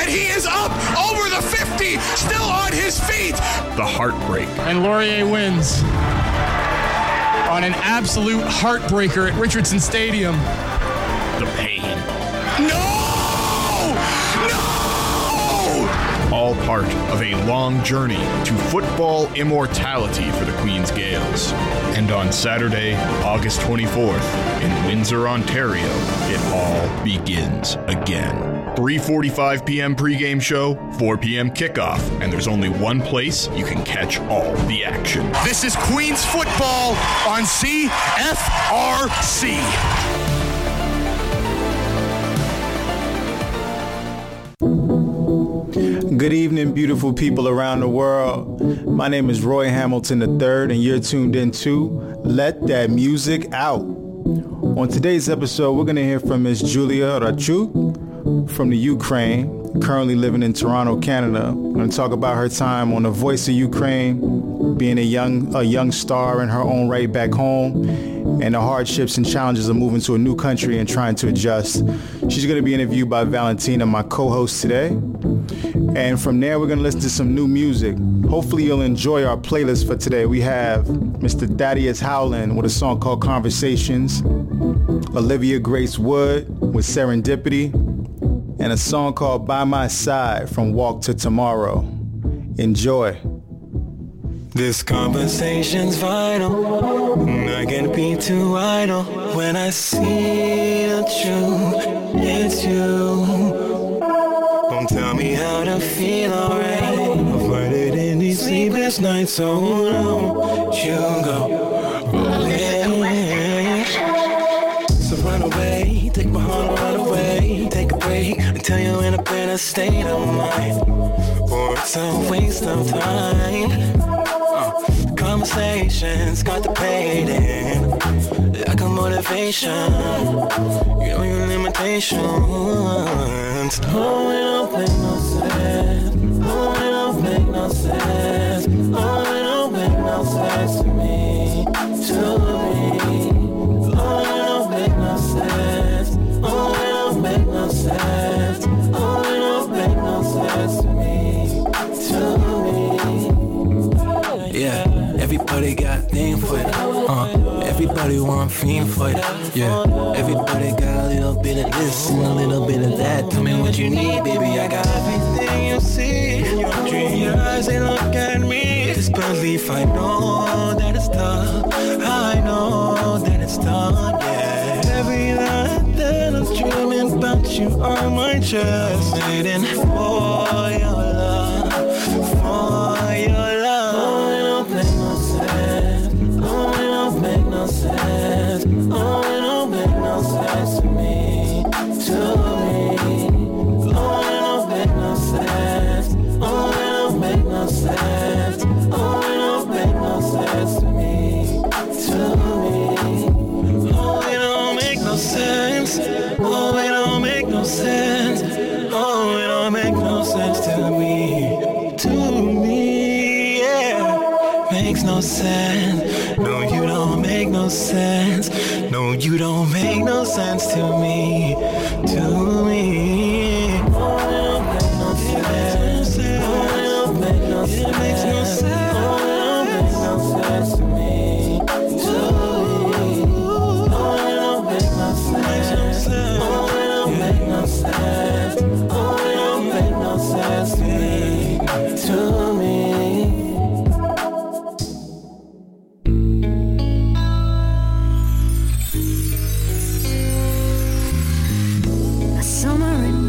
and he is up over the 50, still on his feet. The heartbreak. And Laurier wins on an absolute heartbreaker at Richardson Stadium. The pain. No! All part of a long journey to football immortality for the Queen's Gaels. And on Saturday, August 24th, in Windsor, Ontario, it all begins again. 3:45 p.m. pregame show, 4 p.m. kickoff, and there's only one place you can catch all the action. This is Queens football on CFRC. Good evening, beautiful people around the world. My name is Roy Hamilton III, and you're tuned into Let That Music Out. On today's episode, we're going to hear from Miss Julia Rachuk from the Ukraine, currently living in Toronto, Canada. We're going to talk about her time on The Voice of Ukraine, being a young star in her own right back home, and the hardships and challenges of moving to a new country and trying to adjust. She's going to be interviewed by Valentina, my co-host today. And from there, we're going to listen to some new music. Hopefully, you'll enjoy our playlist for today. We have Mr. Thaddeus Howland with a song called Conversations, Olivia Grace Wood with Serendipity, and a song called By My Side from Walk to Tomorrow. Enjoy. This conversation's vital. I can't be too idle. When I see the truth, it's you. Don't tell me how to feel alright. I'll find it in these sleepless nights, so don't you go. So run away, take my heart, run away. Take a break until you're in a better state of mind, or it's a waste of time. Conversations contemplating like a motivation. You know your limitations. Oh, it don't make no sense. Oh, it don't make no sense. Oh, it don't make no sense to me. To me. Oh, it don't make no sense. Oh, it don't make no sense. Oh, it don't make no sense to me. To me. Yeah. Everybody got thing for it. Everybody want fiend for it. Yeah. Everybody got a little bit of this and a little bit of that. Tell me what you need, baby. I got everything you see. Your dreamy eyes, they look at me. Disbelief, I know that it's tough. I know that it's tough, yeah. Every night that I'm dreaming about you on my chest, waiting for your love, for your love. Oh, it don't make no sense. Oh, it don't make no sense. Oh, it don't make no sense to me. To me. Oh, it don't make no sense. Oh, it don't make no sense. Oh, it don't make no sense to me. To me. Oh, it don't make no sense. Oh, it don't make no sense. Oh, it don't make no sense to me. To me, yeah. Makes no sense. No, you don't make no sense. No, you don't make no sense to me. To me. Oh, it don't make no sense. Oh, it don't make no sense. It makes no sense. Oh, it don't make no sense to me. To me. Oh, it don't make no sense. Oh, it don't make no sense. Oh, it don't make no sense to me. To me. Summer in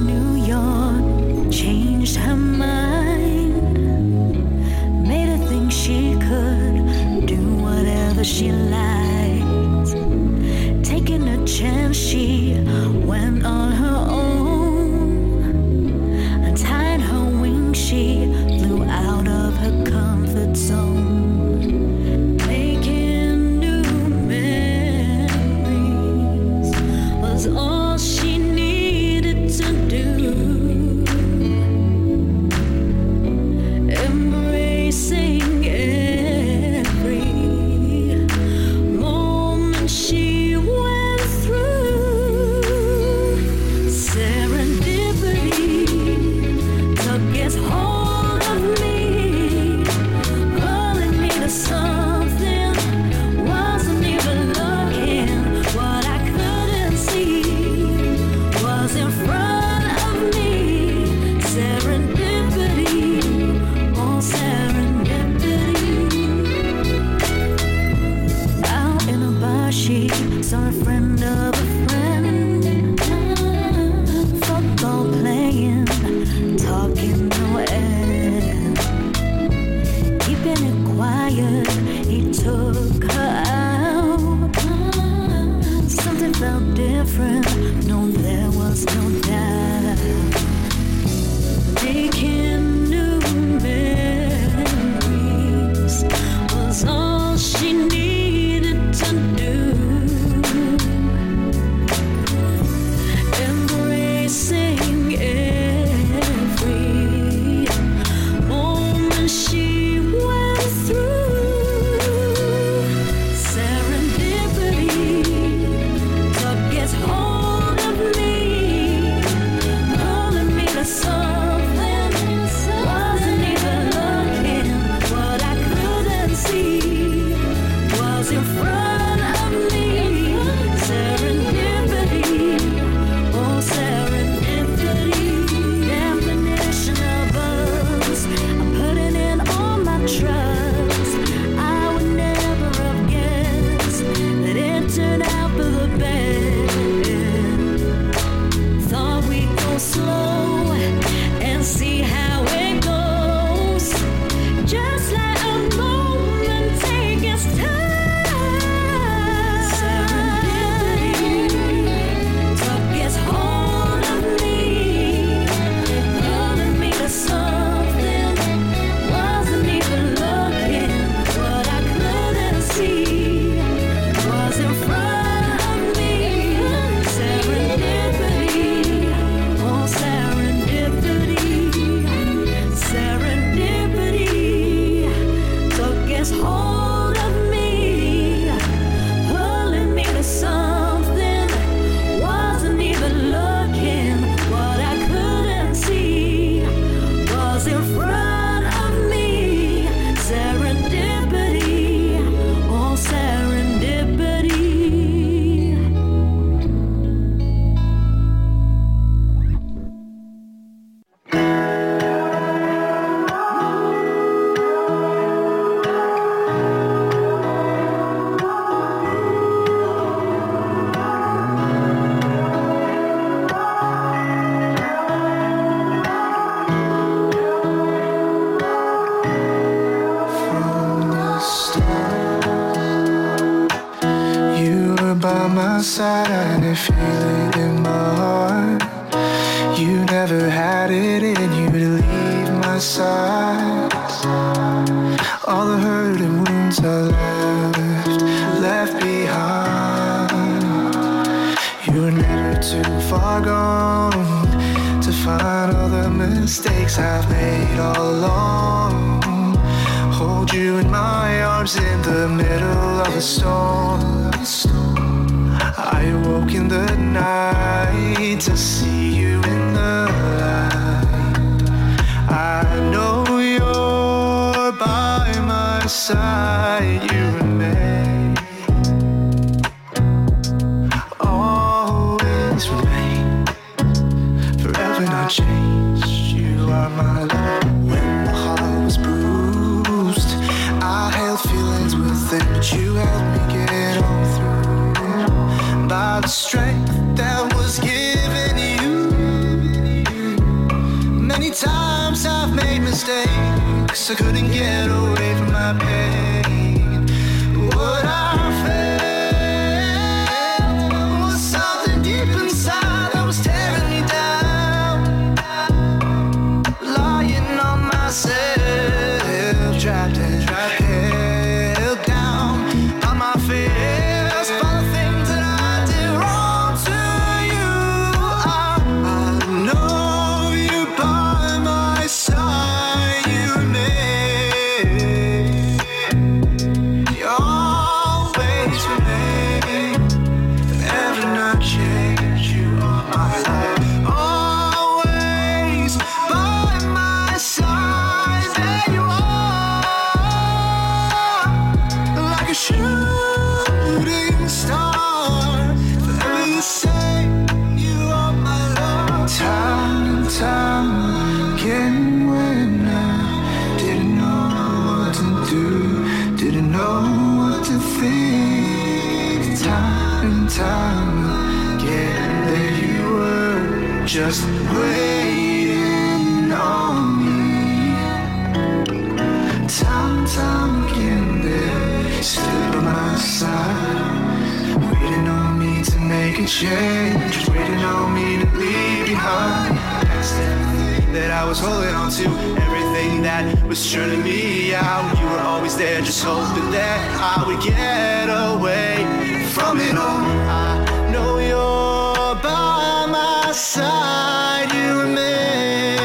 my side, I can feel it in my heart. You never had it in you to leave my side. All the hurt and wounds I left behind. You were never too far gone to find all the mistakes I've made all along. Hold you in my arms in the middle of a storm. I awoke in the night to see you in the light. I know you're by my side. You remain, always remain, forever not changed. You are my love. When my heart was bruised, I held feelings within, but you helped me get on through. By the strength that was given you. Many times I've made mistakes, I couldn't get away from my pain. What I felt was something deep inside that was tearing me down. Lying on myself, trapped and held down by my fears, by the things that I did wrong to you. I know you're by my side. You remain, you always remain, forever not change. You are my life, always by my side. There you are, like a shooting star, forever the same. You are my love. Time and time again, when I didn't know what to do, didn't know what to think. Time and time again, there you were, just waiting on me. Time and time again, there you stood by my side, waiting on me to make a change, just waiting on me to leave behind past everything that I was holding on to, everything that was turning me out. You were always there, just hoping that I would get away from it all. I know you're by my side. You remain,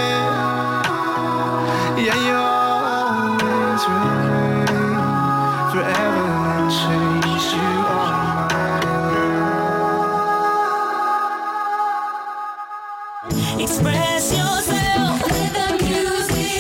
yeah, you always remain, forever not changed. You are my Express yourself. Let the music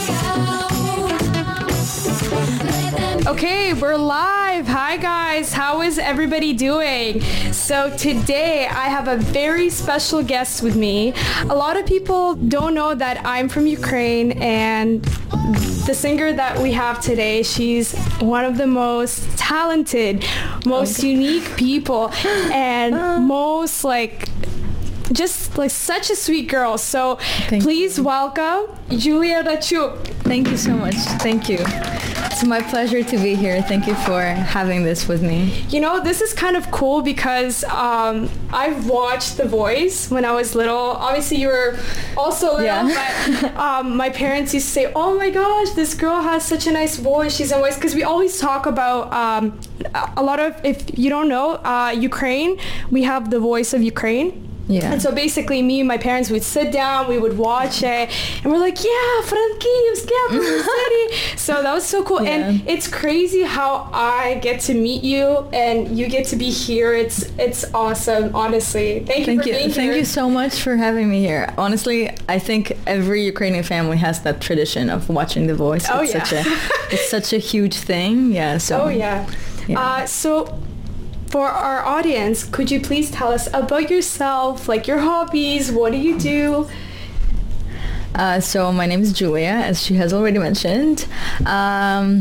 out. Okay, we're live. Hi guys, how is everybody doing? So today I have a very special guest with me. A lot of people don't know that I'm from Ukraine, and the singer that we have today, she's one of the most talented, most unique people, and most just like such a sweet girl. So please welcome Julia Rachuk. Thank you so much. Thank you. It's my pleasure to be here. Thank you for having this with me. You know, this is kind of cool because I've watched The Voice when I was little. Obviously, you were also little, but my parents used to say, oh my gosh, this girl has such a nice voice. She's a voice, because we always talk about a lot of, if you don't know, Ukraine, we have The Voice of Ukraine. Yeah. And so basically me and my parents would sit down, we would watch it, and we're like, yeah, Frankivsk, yeah, from the city. So that was so cool. Yeah. And it's crazy how I get to meet you and you get to be here. It's awesome, honestly. Thank you for being here. Thank you so much for having me here. Honestly, I think every Ukrainian family has that tradition of watching The Voice. Oh, It's such a huge thing. Yeah. So. Oh, yeah. So for our audience, could you please tell us about yourself, like your hobbies, what do you do? So my name is Julia, as she has already mentioned. I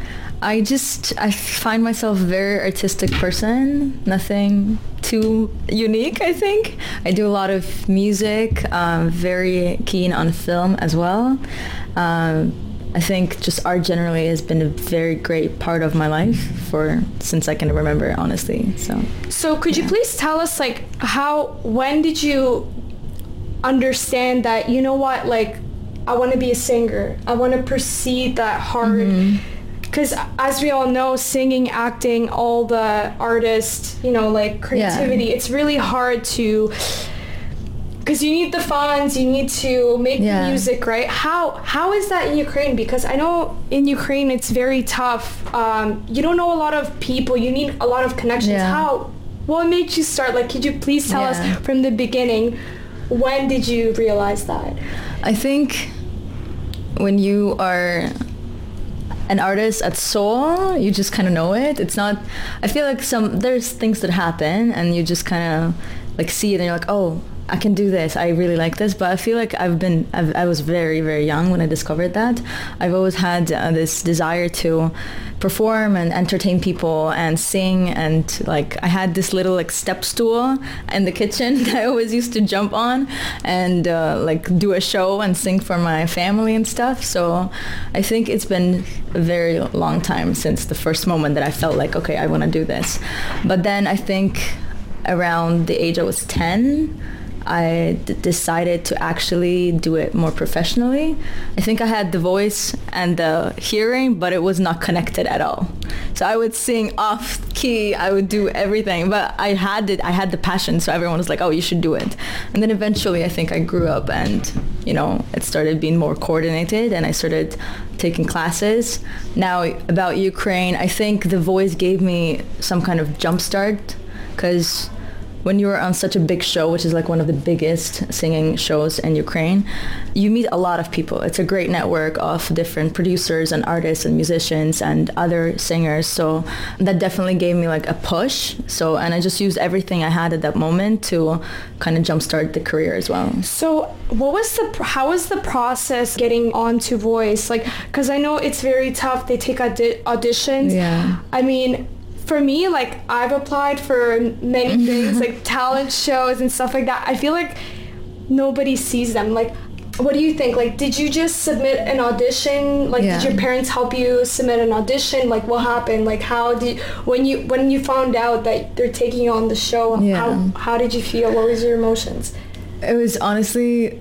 find myself a very artistic person, nothing too unique, I think. I do a lot of music, very keen on film as well. I think just art generally has been a very great part of my life since I can remember, honestly. So could you please tell us, like, when did you understand that, you know what, like, I want to be a singer, I want to pursue that hard? Because as we all know, singing, acting, all the artists, you know, like creativity, it's really hard to, because you need the funds, you need to make the music, right? How is that in Ukraine? Because I know in Ukraine it's very tough. You don't know a lot of people, you need a lot of connections. What made you start? Like, could you please tell us from the beginning, when did you realize that? I think when you are an artist at soul, you just kind of know it. It's not, I feel like there's things that happen and you just kind of like see it and you're like, oh, I can do this, I really like this. But I feel like I was very, very young when I discovered that. I've always had this desire to perform and entertain people and sing, and like I had this little like step stool in the kitchen that I always used to jump on and like do a show and sing for my family and stuff. So I think it's been a very long time since the first moment that I felt like, okay, I want to do this. But then I think around the age I was 10, I decided to actually do it more professionally. I think I had the voice and the hearing, but it was not connected at all. So I would sing off key, I would do everything, but I had the passion, so everyone was like, oh, you should do it. And then eventually I think I grew up and, you know, it started being more coordinated and I started taking classes. Now about Ukraine, I think the voice gave me some kind of jump start, because when you're on such a big show, which is like one of the biggest singing shows in Ukraine, you meet a lot of people. It's a great network of different producers and artists and musicians and other singers. So that definitely gave me like a push. And I just used everything I had at that moment to kind of jumpstart the career as well. So how was the process getting onto Voice? Like, because I know it's very tough. They take auditions. Yeah. I mean, for me, like, I've applied for many things, like talent shows and stuff like that. I feel like nobody sees them. Like, what do you think? Like, did you just submit an audition? Like, did your parents help you submit an audition? Like, what happened? Like, when you found out that they're taking you on the show, how did you feel? What was your emotions? It was honestly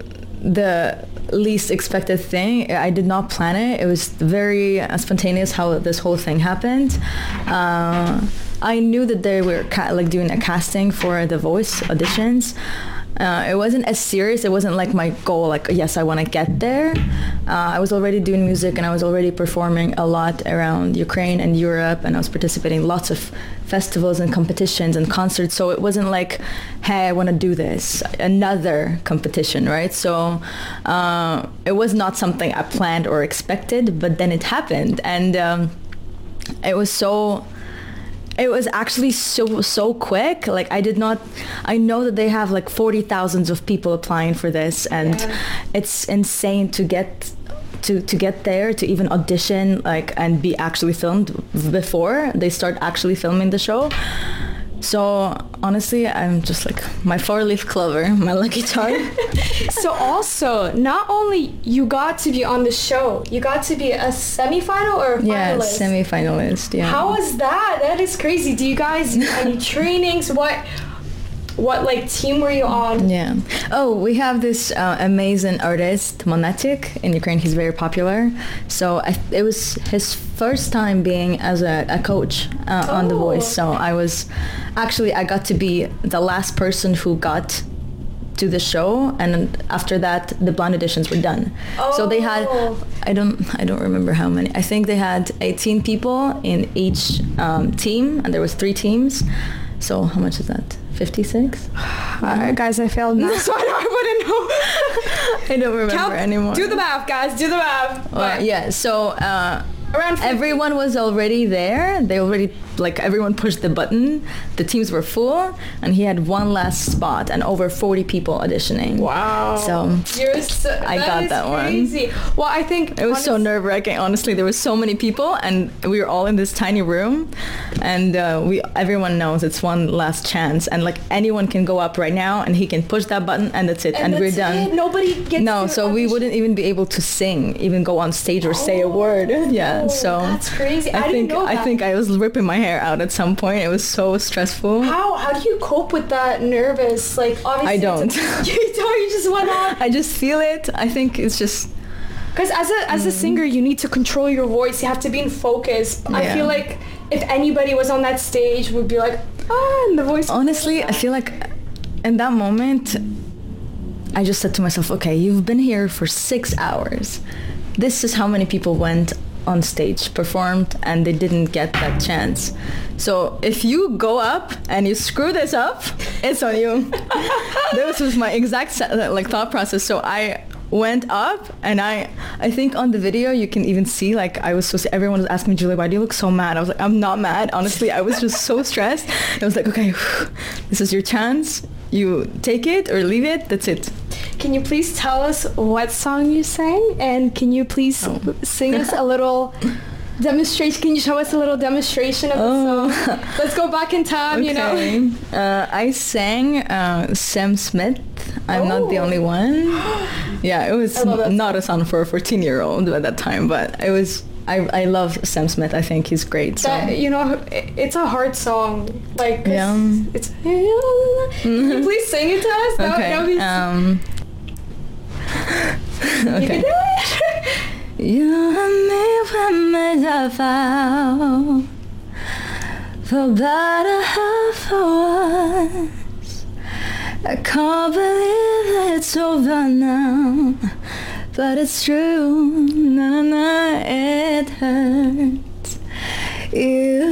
the least expected thing. I did not plan it. It was very spontaneous how this whole thing happened. I knew that they were doing a casting for the Voice auditions. It wasn't as serious. It wasn't like my goal, like, yes, I want to get there. I was already doing music and I was already performing a lot around Ukraine and Europe, and I was participating in lots of festivals and competitions and concerts. So it wasn't like, hey, I want to do this, another competition, right? So it was not something I planned or expected, but then it happened. And it was actually so quick. Like, I know that they have like 40,000 of people applying for this, and it's insane to get there, to even audition, like, and be actually filmed before they start actually filming the show. So honestly, I'm just like my 4-leaf clover, my lucky charm. So also, not only you got to be on the show, you got to be a semi-final or a finalist? Yeah, semi-finalist, yeah. How was that? That is crazy. Do you guys do any trainings? What like team were you on? Yeah. Oh, we have this amazing artist, Monetic, in Ukraine. He's very popular. So it was his first time being as a coach on The Voice. So I got to be the last person who got to the show, and after that the blind auditions were done. So they had, I don't remember how many. I think they had 18 people in each team, and there was 3 teams. So how much is that? 56? Guys, I failed now, so I wouldn't know. I don't remember anymore. Do the math, guys. Do the math. Yeah, so around 50. Everyone was already there. They already like everyone pushed the button, the teams were full, and he had one last spot and over 40 people auditioning. Wow. So I got that crazy. one. Well, I think it was so nerve-wracking. Honestly, there were so many people, and we were all in this tiny room, and everyone knows it's one last chance, and like anyone can go up right now, and he can push that button, and that's it, and we're done. It. Nobody gets no, so we wouldn't even be able to sing, even go on stage or say a word. Yeah, so that's crazy. I didn't know that. I think I was ripping my hair out at some point. It was so stressful. How do you cope with that nervous? Like, obviously, I don't. You don't. You just went on. I just feel it. I think it's just. Because as a singer, you need to control your voice. You have to be in focus. Yeah. I feel like if anybody was on that stage, would be like, and the voice. Honestly, I feel like in that moment, I just said to myself, okay, you've been here for 6 hours. This is how many people went on stage, performed, and they didn't get that chance. So if you go up and you screw this up, it's on you. This was my exact thought process. So I went up, and I think on the video you can even see everyone was asking me, Julia, why do you look so mad? I was like, I'm not mad. Honestly, I was just so stressed. I was like, okay, this is your chance. You take it or leave it. That's it. Can you please tell us what song you sang? And can you please sing us a little demonstration? Can you show us a little demonstration of the song? Let's go back in time, okay. you know. I sang Sam Smith, I'm Not the Only One. Yeah, it was not a song for a 14-year-old at that time, but it was... I love Sam Smith. I think he's great. So. It's a hard song. Like, it's... Can you please sing it to us? Okay. Okay. You and me were made a vow for better half hours. I can't believe it's over now, but it's true. Na, it hurts. You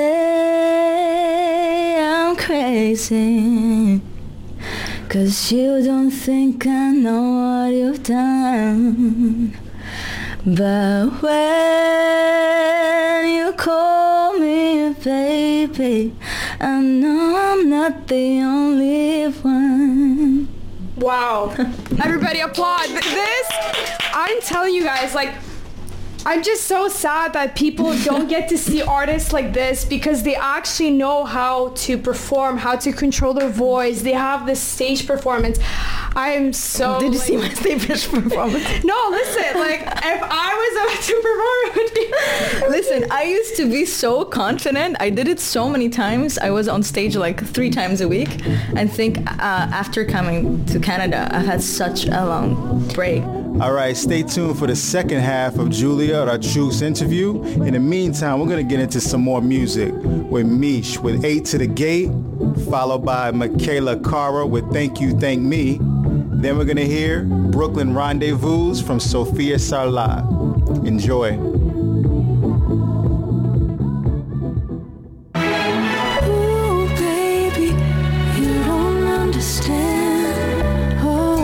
say I'm crazy, 'cause you don't think I know what you've done. But when you call me baby, I know I'm not the only one. Wow. Everybody applaud. This, I'm telling you guys, like, I'm just so sad that people don't get to see artists like this, because they actually know how to perform, how to control their voice. They have this stage performance. I am so... Did you see my stage performance? No, listen, like, if I was about to perform, it would be... Listen, I used to be so confident. I did it so many times. I was on stage like 3 times a week. And think after coming to Canada, I've had such a long break. All right, stay tuned for the second half of Julia Rachuk's interview. In the meantime, we're going to get into some more music with Mish with 8 to the Gate, followed by Michaela Cara with Thank You, Thank Me. Then we're going to hear Brooklyn Rendezvous from Sophia Sarla. Enjoy. Ooh, baby, you don't understand. Oh,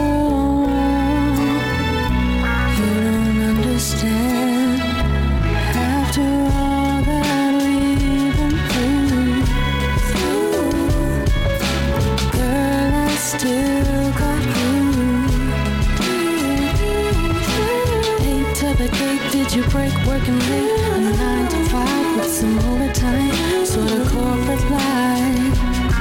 you don't understand. After all that we've been through, girl, I still got you. 8 to the gate, did you break working late? 9 to 5 with some overtime. Sort of corporate life.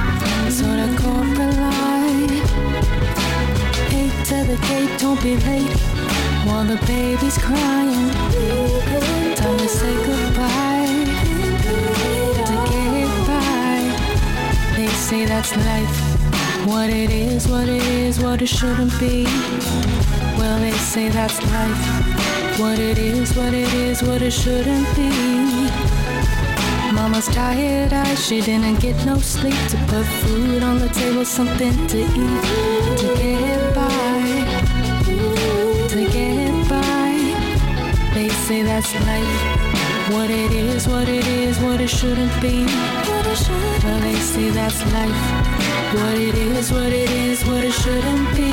8 to the gate, don't be late while the baby's crying. Time to say goodbye, to get by. They say that's life. What it is, what it is, what it shouldn't be. Well, they say that's life. What it is, what it is, what it shouldn't be. Mama's tired eyes, she didn't get no sleep. To put food on the table, something to eat. To get by, to get by. They say that's life. What it is, what it is, what it shouldn't be. Well, they say that's life. What it is, what it is, what it shouldn't be.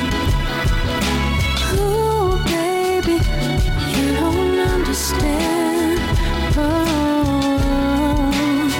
Ooh, baby, you don't understand. Oh,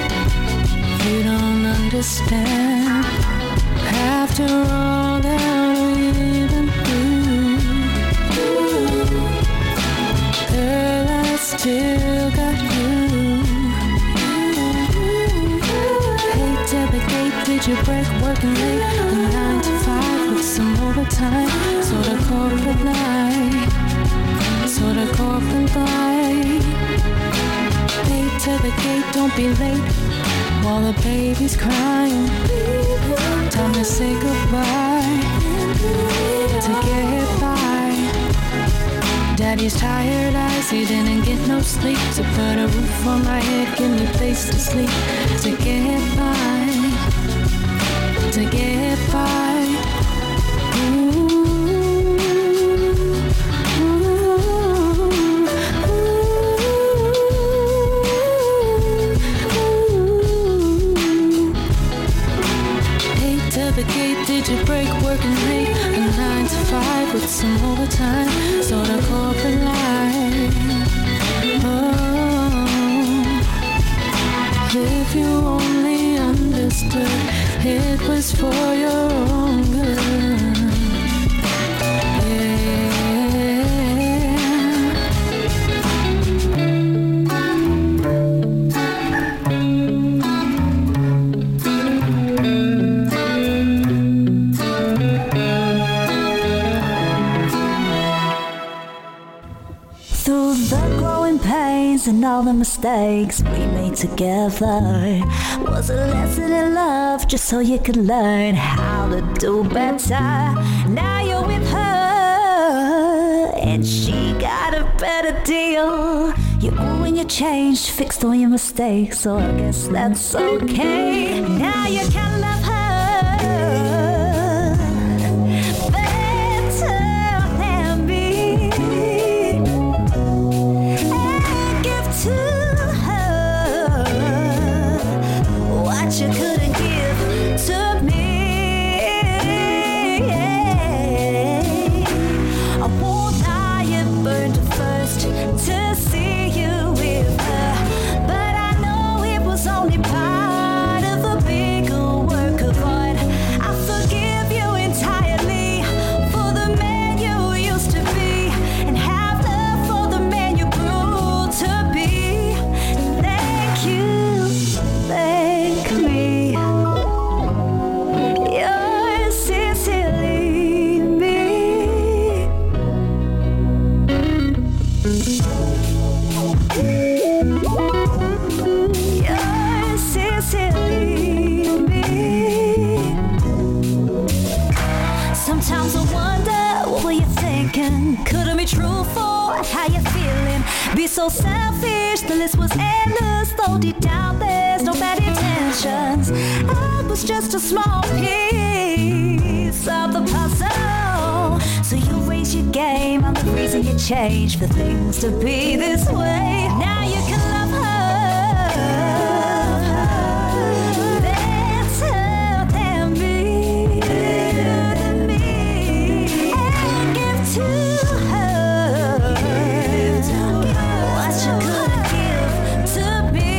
break, working late, from 9 to 5 with some overtime. Sort of corporate life, sort of corporate life. Late to the gate, don't be late, while the baby's crying. Time to say goodbye, to get by. Daddy's tired eyes, he didn't get no sleep. To put a roof on my head, give me place to sleep. To get by, to get by. Ooh, the gate, did you break, working late, from 9 to 5 with some overtime, sort of corporate life. Oh, if you only understood, it was for your own good. And all the mistakes we made together was a lesson in love, just so you could learn how to do better. Now you're with her, and she got a better deal. You grew and you changed, fixed all your mistakes, so I guess that's okay. Now you can love her better than me. To her what you couldn't give to me. I won't lie, it burned first to see you with her, but I know it was only part of a bigger work of art. I forgive you entirely for the man you used to be, and have love for the man you grew to be. Thank you, thank me. Yours sincerely, me. Yours sincerely, me. Sometimes I wonder, what were you thinking? Couldn't be truthful, how you feeling? Be so selfish, the list was endless. Though deep down there's no bad intentions, I was just a small piece of the puzzle. So you raise your game, I'm the reason you changed for things to be this way. Now you can love her better than me, and give to her what you couldn't give to me.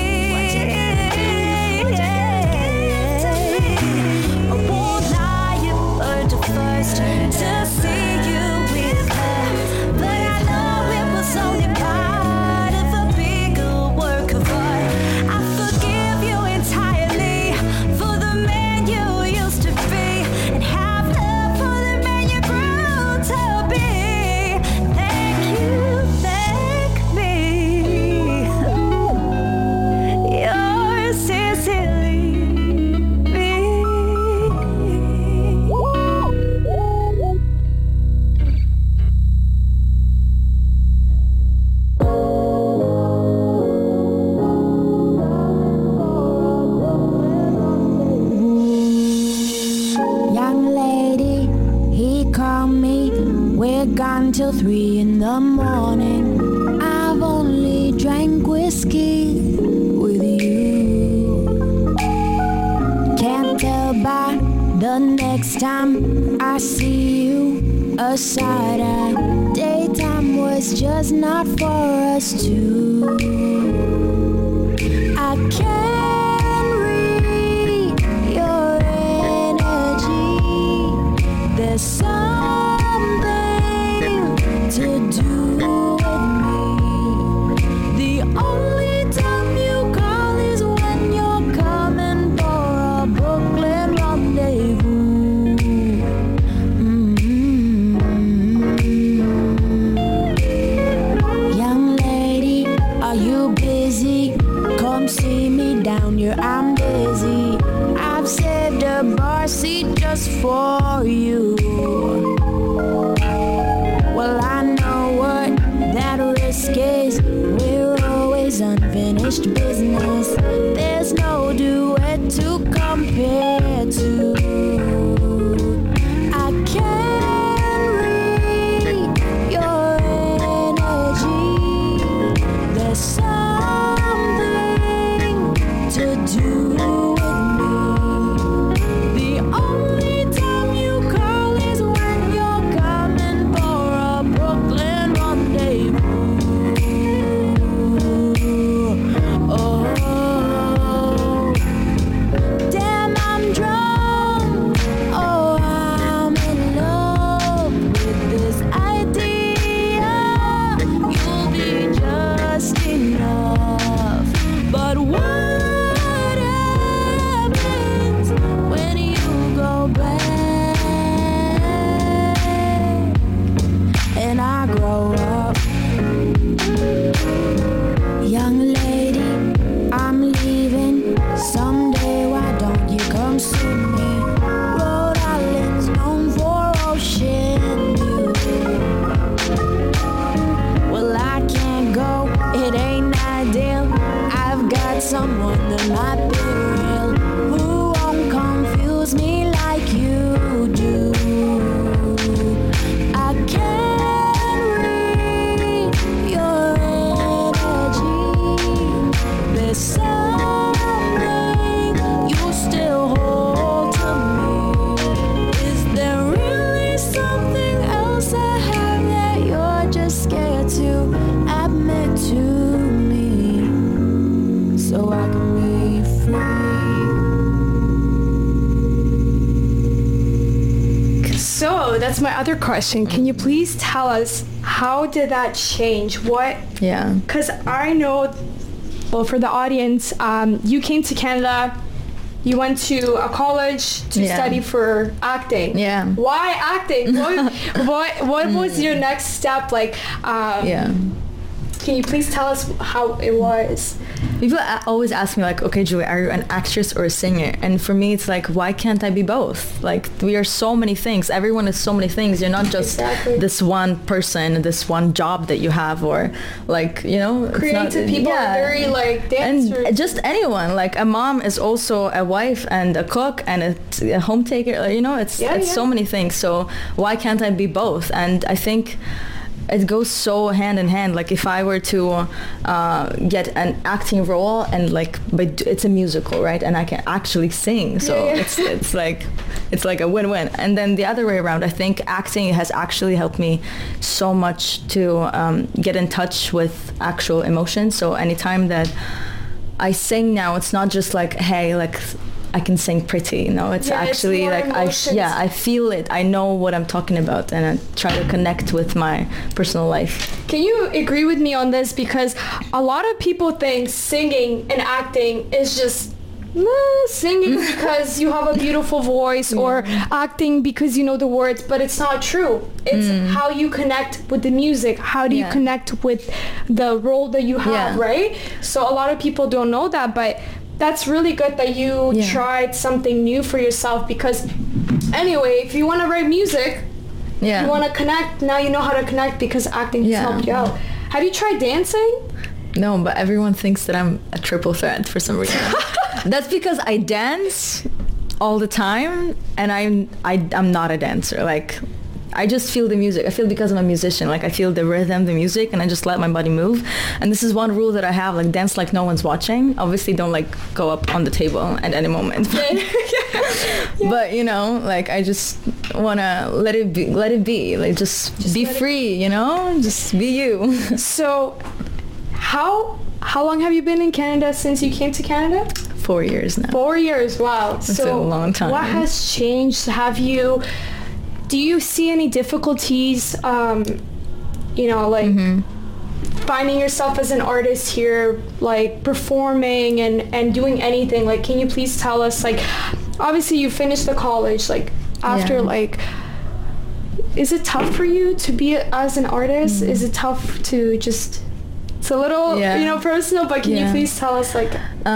I won't lie, it burned first to see you with her, but I know it was only part of a bigger work of art. I forgive you entirely for the man you used to be, and have love for the man you grew to be. Thank you, thank me. Yours sincerely, me. Young lady, he called me. We're gone till 3 in the morning. I've only drank whiskey with you. Can't tell by the next time I see you, a side eye. Daytime was just not for us two. I can't read your energy. There's something to do with me. The only time you call is when you're coming for a Brooklyn rendezvous. you're scared to admit to me, so I can be free. So that's my other question. Can you please tell us, how did that change? What? Yeah. Because I know, well, for the audience, you came to Canada. You went to a college to study for acting. Yeah. Why acting? What was your next step? Like, can you please tell us how it was? People always ask me like, okay, Julie, are you an actress or a singer? And for me, it's like, why can't I be both? Like, we are so many things. Everyone is so many things. You're not just this one person, this one job that you have, or like, you know, creative people are very like dancers. And just anyone. Like, a mom is also a wife and a cook and a home taker. You know, it's so many things. So why can't I be both? And I think it goes so hand in hand. Like, if I were to get an acting role and like, but it's a musical, right? And I can actually sing, so it's like a win-win. And then the other way around, I think acting has actually helped me so much to get in touch with actual emotions. So anytime that I sing now, it's not just like, hey, like, I can sing pretty, you know, it's actually it's like I feel it. I know what I'm talking about, and I try to connect with my personal life. Can you agree with me on this? Because a lot of people think singing and acting is just singing because you have a beautiful voice, or acting because you know the words, but it's not true. It's how you connect with the music. How do you connect with the role that you have, right? So a lot of people don't know that, but that's really good that you tried something new for yourself, because anyway, if you want to write music, you want to connect, now you know how to connect because acting has helped you out. Have you tried dancing? No, but everyone thinks that I'm a triple threat for some reason. That's because I dance all the time, and I'm not a dancer. Like, I just feel the music. I feel because I'm a musician. Like, I feel the rhythm, the music, and I just let my body move. And this is one rule that I have, like, dance like no one's watching. Obviously, don't, like, go up on the table at any moment. But, you know, like, I just want to let it be. Like, just be free, you know? Just be you. So, how long have you been in Canada since you came to Canada? 4 years now. 4 years, wow. That's a long time. What has changed? Do you see any difficulties, you know, like finding yourself as an artist here, like performing and doing anything? Like, can you please tell us, like, obviously you finished the college, like, after, like, is it tough for you to be as an artist? Is it tough to just, it's a little, you know, personal, but can you please tell us, like...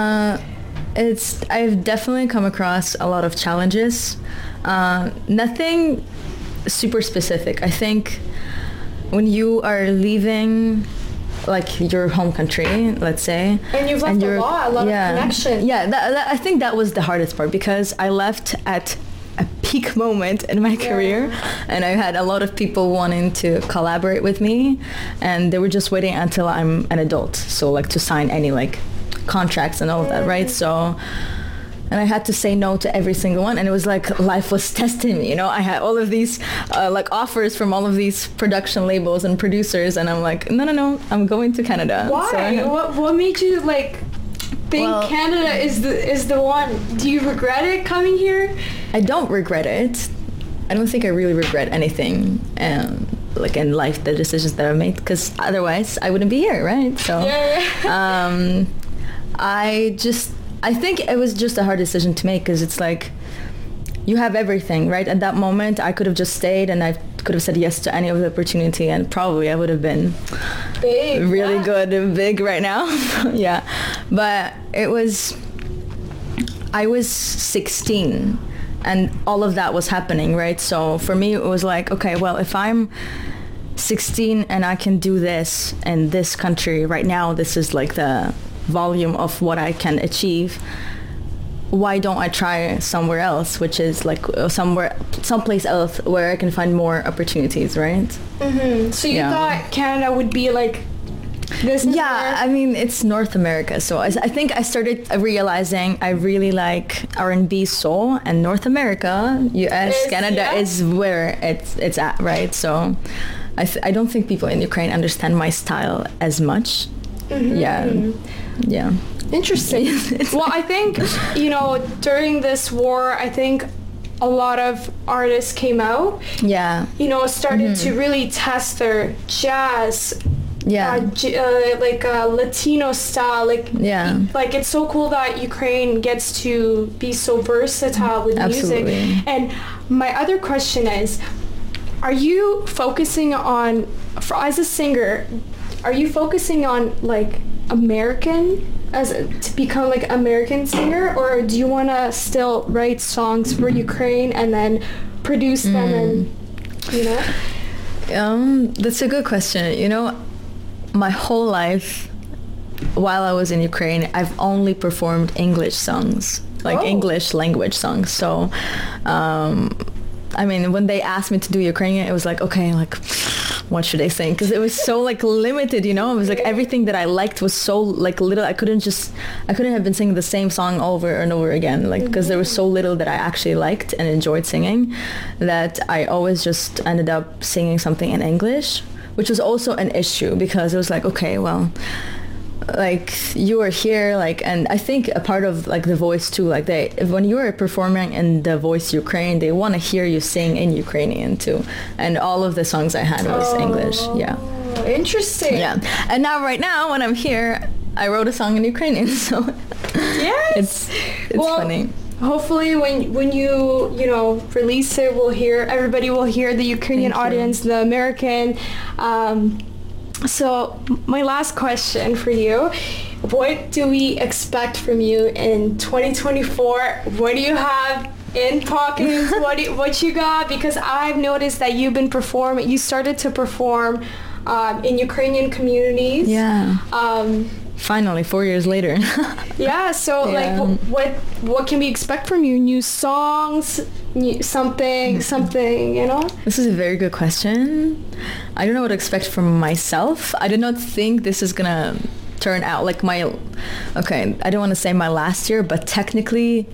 I've definitely come across a lot of challenges. Nothing super specific. I think when you are leaving, like, your home country, let's say, and you've left a lot of connection. I think that was the hardest part, because I left at a peak moment in my career, and I had a lot of people wanting to collaborate with me, and they were just waiting until I'm an adult, so, like, to sign any, like, contracts and all of that, right? So, and I had to say no to every single one, and it was like life was testing me, you know. I had all of these like offers from all of these production labels and producers, and I'm like, no, I'm going to Canada. Why? So what made you, like, think Canada is the one? Do you regret it coming here? I don't regret it. I don't think I really regret anything, like, in life, the decisions that I made, because otherwise I wouldn't be here, right? So I think it was just a hard decision to make, because it's like, you have everything, right? At that moment, I could have just stayed, and I could have said yes to any of the opportunity, and probably I would have been big, really good and big right now. But I was 16, and all of that was happening, right? So for me, it was like, okay, well, if I'm 16 and I can do this in this country right now, this is like the volume of what I can achieve, why don't I try somewhere else, which is like someplace else where I can find more opportunities, right? So you thought Canada would be like this? I mean, it's North America, so I think I started realizing I really like R&B, soul, and North America, US, Canada is where it's at, right? So I don't think people in Ukraine understand my style as much. Yeah. Interesting. Well, I think, you know, during this war, I think a lot of artists came out, you know, started to really test their jazz, Latino style, like it's so cool that Ukraine gets to be so versatile with music. And my other question is, are you focusing on, as a singer, are you focusing on like American, to become like American singer, or do you want to still write songs for Ukraine and then produce them and, you know? That's a good question. You know, my whole life while I was in Ukraine, I've only performed English songs, like English language songs. So I mean, when they asked me to do Ukrainian, it was like, okay, like, what should I sing? Because it was so like limited, you know. It was like everything that I liked was so like little. I couldn't have been singing the same song over and over again, like, because there was so little that I actually liked and enjoyed singing, that I always just ended up singing something in English, which was also an issue because it was like, okay, well, like you are here, like, and I think a part of like The Voice too, like when you are performing in The Voice Ukraine, they want to hear you sing in Ukrainian too, and all of the songs I had was English. Interesting. And right now when I'm here, I wrote a song in Ukrainian, so it's funny. Hopefully when you know, release it, everybody will hear, the Ukrainian audience, the American. So my last question for you, what do we expect from you in 2024? What do you have in pockets? what you got? Because I've noticed that you started to perform in Ukrainian communities. Finally, 4 years later. Like what can we expect from you? New songs, something, you know? This is a very good question. I don't know what to expect from myself. I did not think this is gonna turn out like I don't want to say my last year, but technically,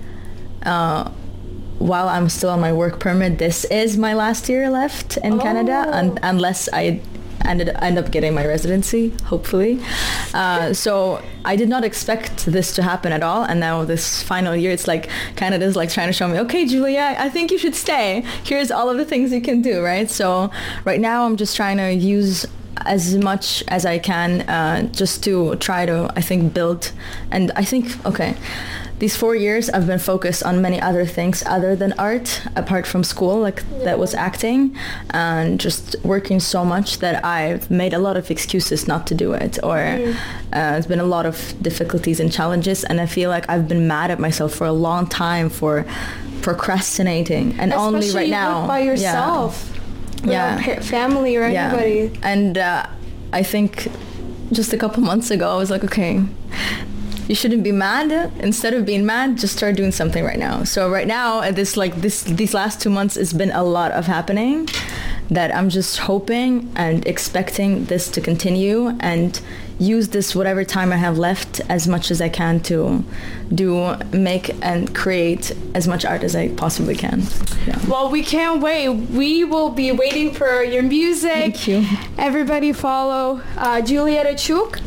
while I'm still on my work permit, this is my last year left in Canada, unless I end up getting my residency, hopefully. So I did not expect this to happen at all, and now this final year, it's like Canada's like trying to show me, okay, Julia, I think you should stay. Here's all of the things you can do, right? So right now I'm just trying to use as much as I can just to try to, I think, build. And I think, these 4 years I've been focused on many other things other than art, apart from school, that was acting, and just working so much that I've made a lot of excuses not to do it, or it's been a lot of difficulties and challenges, and I feel like I've been mad at myself for a long time for procrastinating, and especially only right now by yourself, family or anybody. And I think just a couple months ago I was like, okay, you shouldn't be mad. Instead of being mad, just start doing something right now. So right now, these last 2 months, it's been a lot of happening that I'm just hoping and expecting this to continue, and use this whatever time I have left as much as I can to make and create as much art as I possibly can. Well, we can't wait. We will be waiting for your music. Thank you. Everybody follow Julia Rachuk.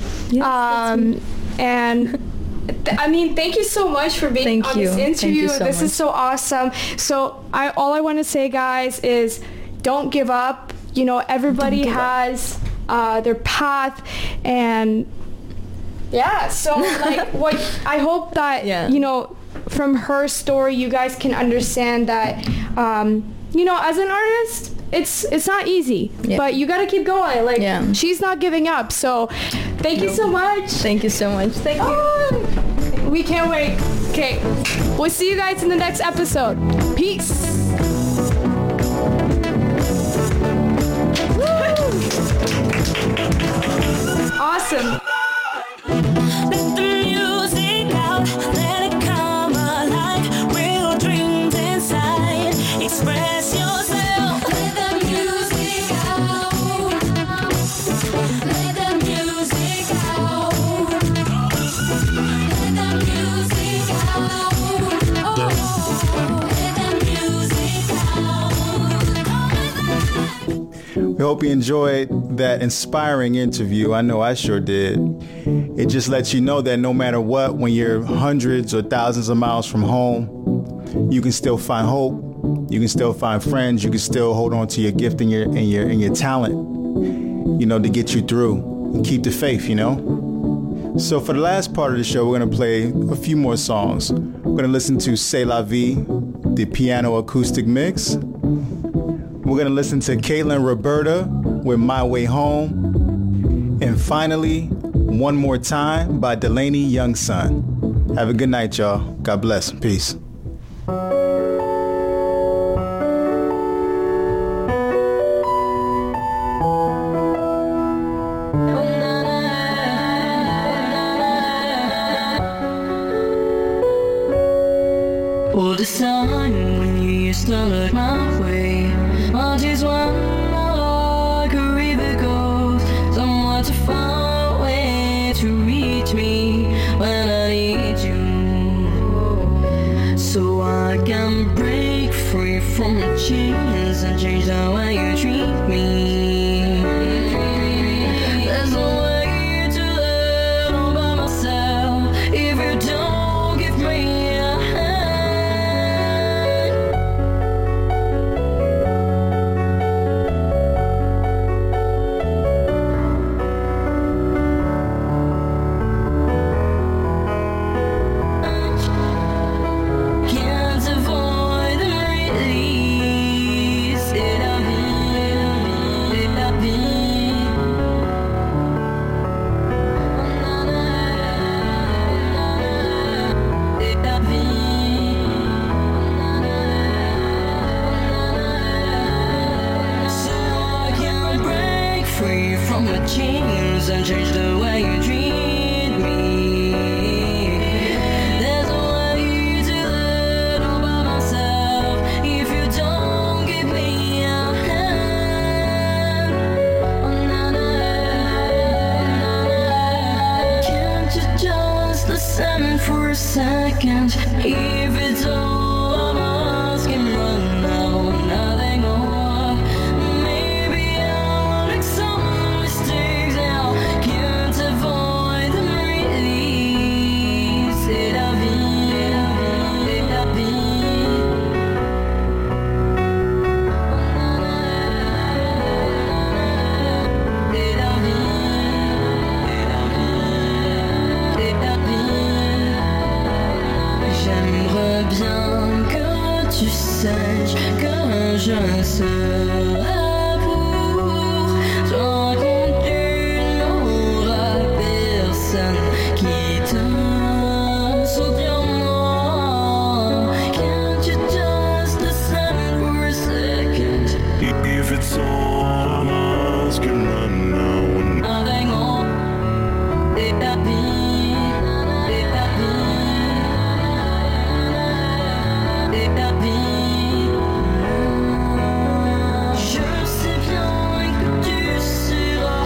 And I mean, thank you so much for being on this interview. This is so awesome. So all I want to say, guys, is don't give up. You know, everybody has their path, and so like what I hope that you know, from her story, you guys can understand that you know, as an artist, it's not easy, but you gotta keep going. Like she's not giving up. So thank you so much. Thank you so much. Thank you. We can't wait. Okay, we'll see you guys in the next episode. Peace. Awesome. Let the music out, let it come alive. Real dreams inside. Express yourself. Let the music out. Let the music out. Let the music out. Let the music We hope you enjoyed that inspiring interview. I know I sure did. It just lets you know that no matter what, when you're hundreds or thousands of miles from home, you can still find hope. You can still find friends. You can still hold on to your gift and your talent, you know, to get you through and keep the faith, you know. So for the last part of the show, we're going to play a few more songs. We're going to listen to C'est La Vie, the piano acoustic mix. We're going to listen to Caitlin Roberta with My Way Home. And finally, One More Time by Delaney Youngson. Have a good night, y'all. God bless. Peace. All the time when you used to look my way, my tears run like a river goes, somewhere to far away to reach me when I need you, so I can break free from the chains and change the way you treat me. There's no way to live all by myself if you don't give me a hand. And change the way you treat me. There's no way to live all by myself if you don't give me a hand. Oh, na, na, na, can't you just listen for a second? If it's all of us can run now, nothing more. Maybe I'll make some mistakes now. Can't avoid the release. C'est la vie, c'est la vie. C'est la vie, c'est la vie. J'aimerais bien que tu saches que je serai pour toi quand tu n'auras personne qui te soutiendra. Can't you just listen for a second? If it's all of us can run now. Nothing more. C'est la vie, c'est la vie, c'est la vie. Je sais bien que tu seras.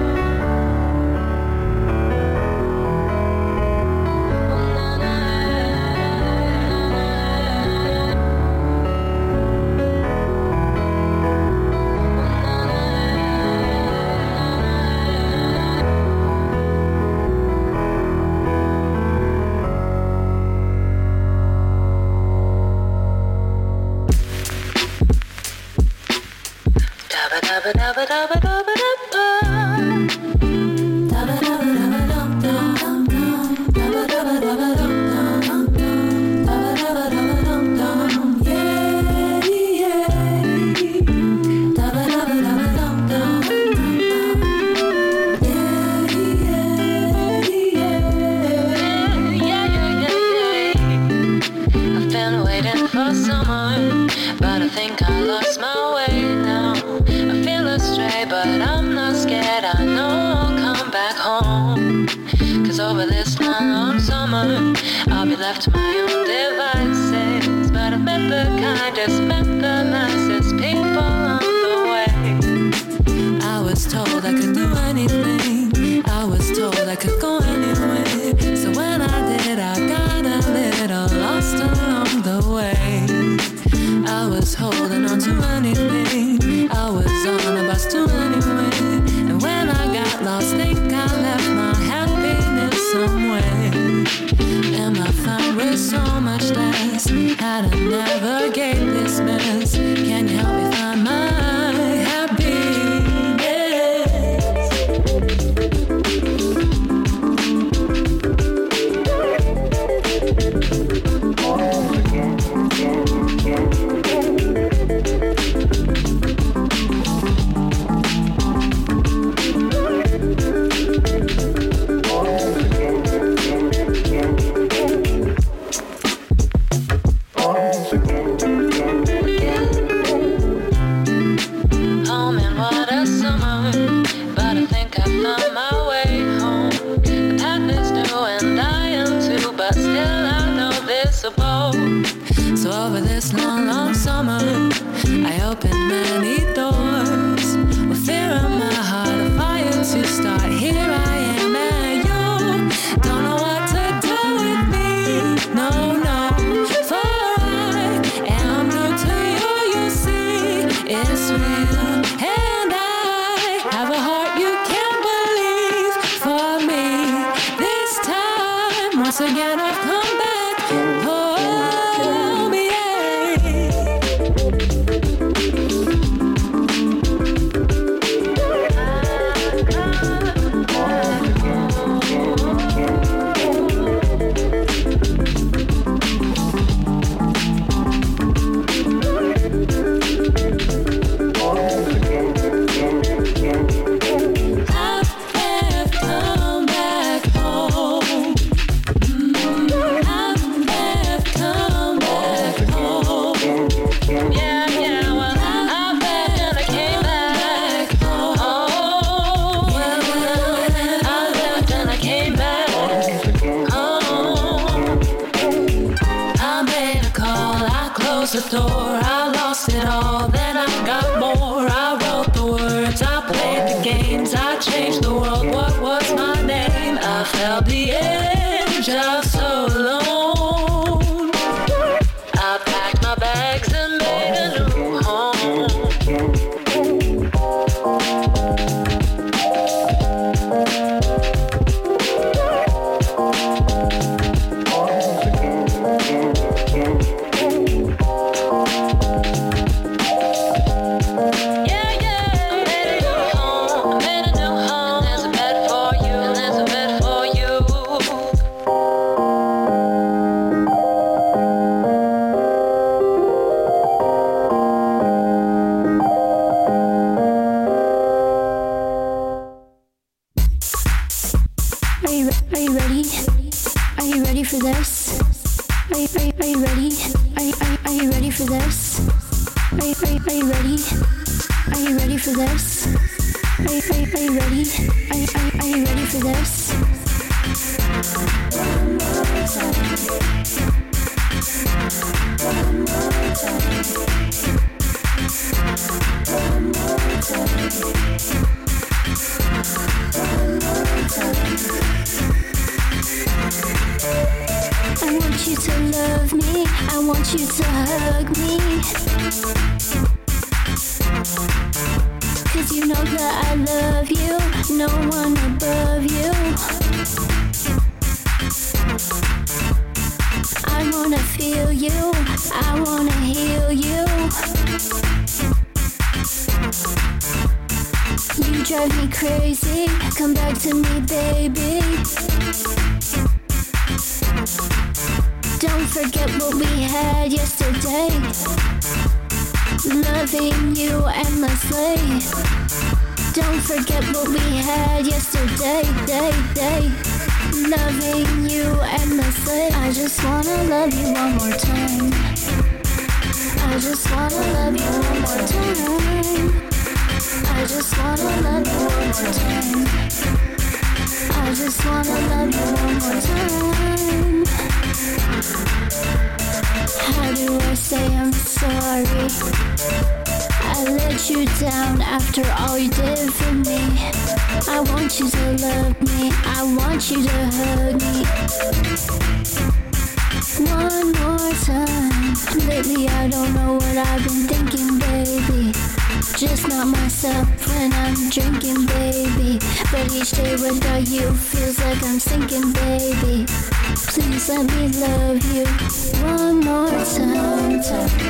I've been waiting for someone, but I think I lost my way now. I feel astray, but I'm not scared. I know I'll come back home. 'Cause over this long summer, I'll be left to my own devices. But I met the kindest, met the nicest people on the way. I was told I could do anything. I was told I could go anywhere. So when I did, I got a little lost along the way. I was holding on to anything. I was on a bus to was so much less. How to navigate this mess. Can you help me find my So over this long, long summer, I opened many doors. With fear in my heart, a fire to start. Here I am and you don't know what to do with me. No, no, for I am new to you, you see. It's real and I have a heart you can't believe. For me, this time, once again I've come back. The door, I lost it all, then I got more. I wrote the words, I played the games, I changed the world. What was my name? I felt the edge, I was so alone. I packed my bags and made a new home. one more time. Lately I don't know what I've been thinking, baby. Just not myself when I'm drinking, baby. But each day without you feels like I'm sinking, baby. Please let me love you one more time.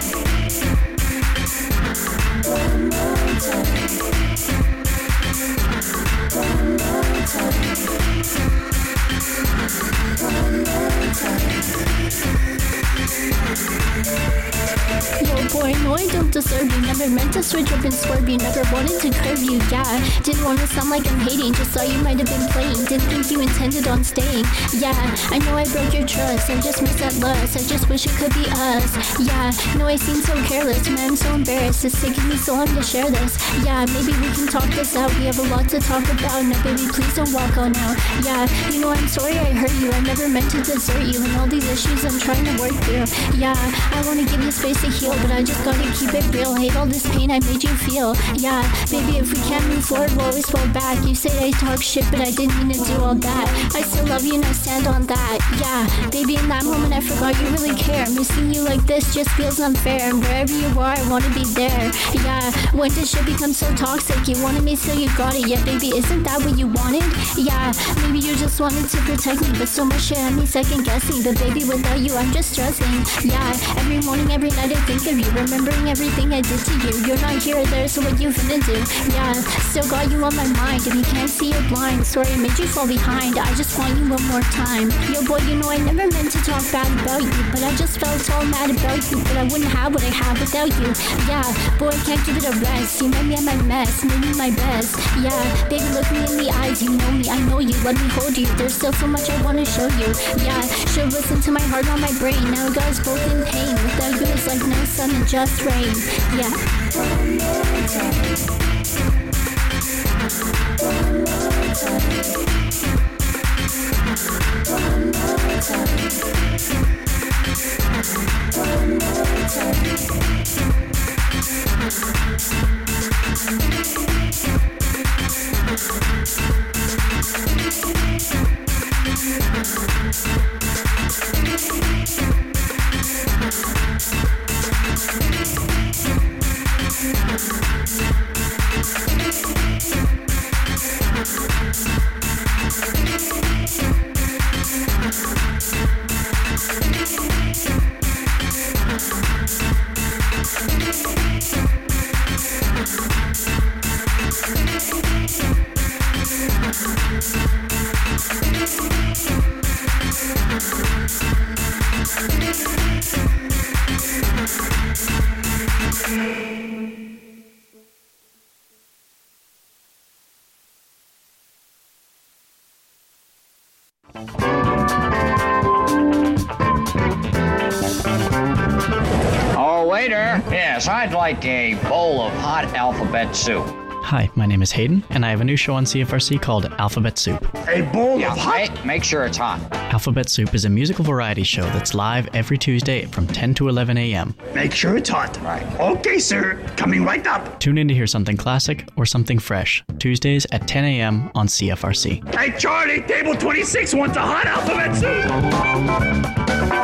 One more time. One more time. One more time. Yo, boy, no, I don't deserve you. Never meant to switch up and swerve you. Never wanted to curve you, yeah. Didn't want to sound like I'm hating. Just thought you might have been playing. Didn't think you intended on staying. Yeah, I know I broke your trust. I just miss that lust. I just wish it could be us. Yeah, no, I seem so careless. Man, I'm so embarrassed. It's taking me so long to share this. Yeah, maybe we can talk this out. We have a lot to talk about. Now, baby, please don't walk on out. Yeah, you know, I'm sorry I hurt you. I never meant to desert you. And all these issues I'm trying to work through. Yeah, I want to give you space to heal, but I just gotta keep it real. Hate all this pain I made you feel. Yeah, baby, if we can't move forward, we'll always fall back. You say I talk shit, but I didn't mean to do all that. I still love you and I stand on that. Yeah, baby, in that moment I forgot you really care. Missing you like this just feels unfair. And wherever you are, I wanna be there. Yeah, when did shit become so toxic? You wanted me so you got it. Yeah, baby, isn't that what you wanted? Yeah, maybe you just wanted to protect me, but so much shit had me second guessing. But baby, without you, I'm just stressing. Yeah, every morning, every night I think of you, remembering everything I did to you. You're not here or there, so what you finna do? Yeah, still got you on my mind. If you can't see, you're blind. Sorry, I made you fall behind. I just want you one more time. Yo, boy, you know I never meant to talk bad about you, but I just felt all mad about you. But I wouldn't have what I have without you. Yeah, boy, I can't give it a rest. You made me at my mess, made me my best. Yeah, baby, look me in the eyes. You know me, I know you. Let me hold you. There's still so much I wanna show you. Yeah, should've listened to my heart, not my brain. Now God is both in pain. Without you, it's like no sun and just rain. Yeah. One more time. One more time. One more time. One more time. Oh, waiter. Yes, I'd like a bowl of hot alphabet soup. Hi, my name is Hayden, and I have a new show on CFRC called Alphabet Soup. A bowl of hot? Make sure it's hot. Alphabet Soup is a musical variety show that's live every Tuesday from 10 to 11 a.m. Make sure it's hot. Right. Okay, sir. Coming right up. Tune in to hear something classic or something fresh. Tuesdays at 10 a.m. on CFRC. Hey, Charlie, table 26 wants a hot alphabet soup.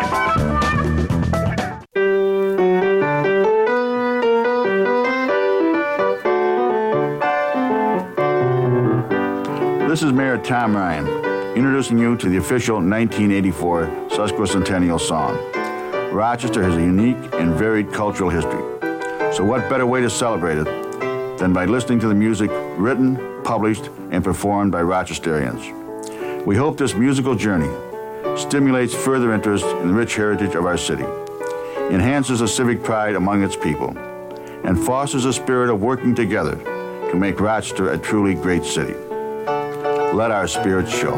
This is Mayor Tom Ryan, introducing you to the official 1984 Sesquicentennial song. Rochester has a unique and varied cultural history. So what better way to celebrate it than by listening to the music written, published, and performed by Rochesterians. We hope this musical journey stimulates further interest in the rich heritage of our city, enhances the civic pride among its people, and fosters a spirit of working together to make Rochester a truly great city. Let our spirits show.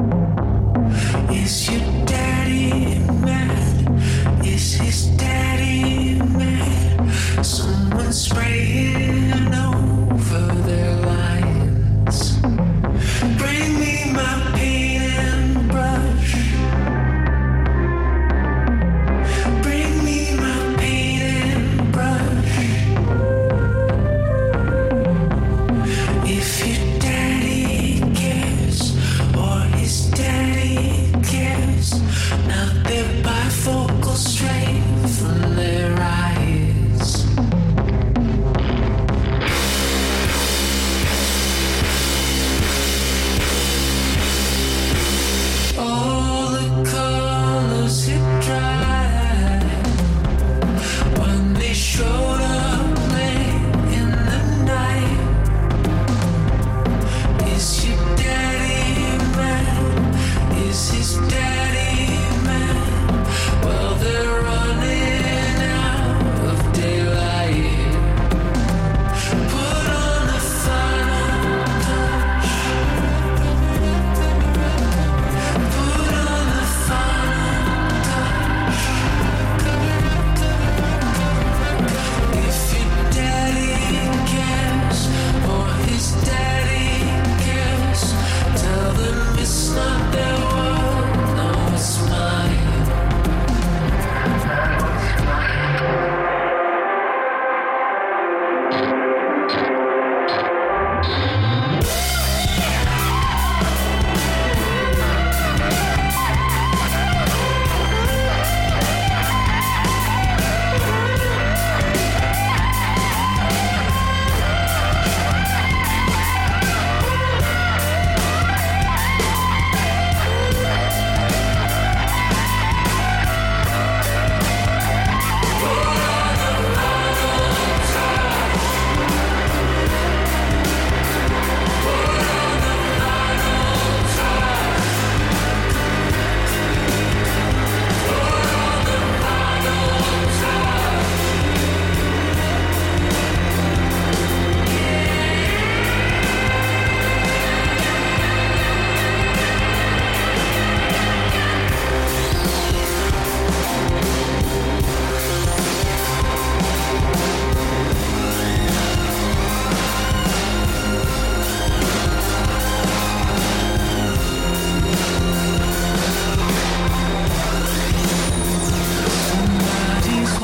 Is your daddy mad? Is his daddy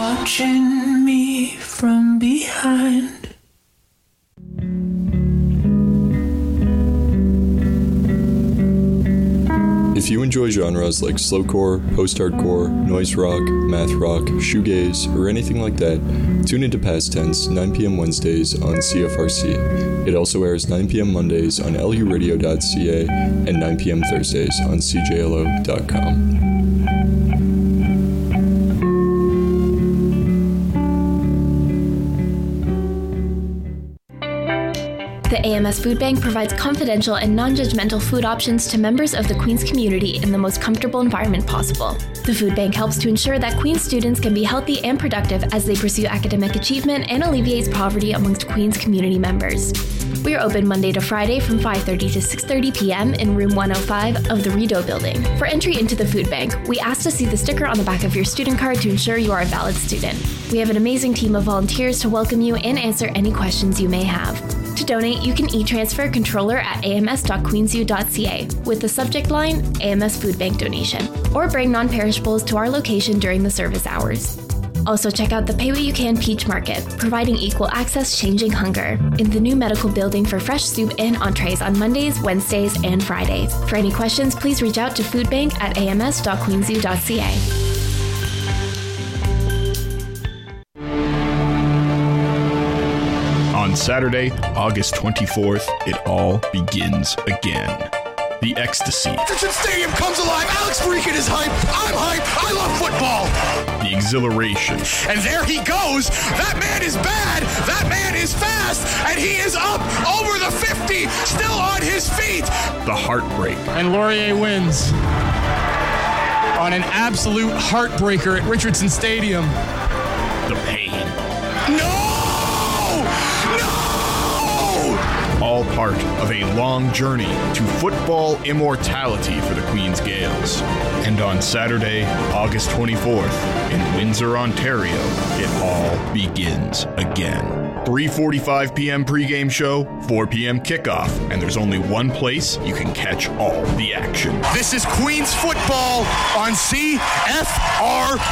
watching me from behind. If you enjoy genres like slowcore, post-hardcore, noise rock, math rock, shoegaze, or anything like that, tune into Past Tense 9 p.m. Wednesdays on CFRC. It also airs 9 p.m. Mondays on luradio.ca and 9 p.m. Thursdays on cjlo.com. The AMS Food Bank provides confidential and non-judgmental food options to members of the Queens community in the most comfortable environment possible. The Food Bank helps to ensure that Queens students can be healthy and productive as they pursue academic achievement and alleviates poverty amongst Queens community members. We are open Monday to Friday from 5:30 to 6:30 p.m. in room 105 of the Rideau building. For entry into the Food Bank, we ask to see the sticker on the back of your student card to ensure you are a valid student. We have an amazing team of volunteers to welcome you and answer any questions you may have. To donate, you can e-transfer controller at ams.queensu.ca with the subject line AMS Food Bank donation, or bring non-perishables to our location during the service hours. Also check out the Pay What You Can Peach Market, providing equal access changing hunger, in the new medical building for fresh soup and entrees on Mondays, Wednesdays, and Fridays. For any questions, please reach out to foodbank at ams.queensu.ca. On Saturday, August 24th, it all begins again. The ecstasy. Richardson Stadium comes alive. Alex Freakin is hype. I'm hype. I love football. The exhilaration. And there he goes. That man is bad. That man is fast. And he is up over the 50, still on his feet. The heartbreak. And Laurier wins on an absolute heartbreaker at Richardson Stadium. The pain. No! All part of a long journey to football immortality for the Queens Gales. And on Saturday, August 24th, in Windsor, Ontario, it all begins again. 3:45 p.m. pregame show, 4 p.m. kickoff, and there's only one place you can catch all the action. This is Queens football on CFR.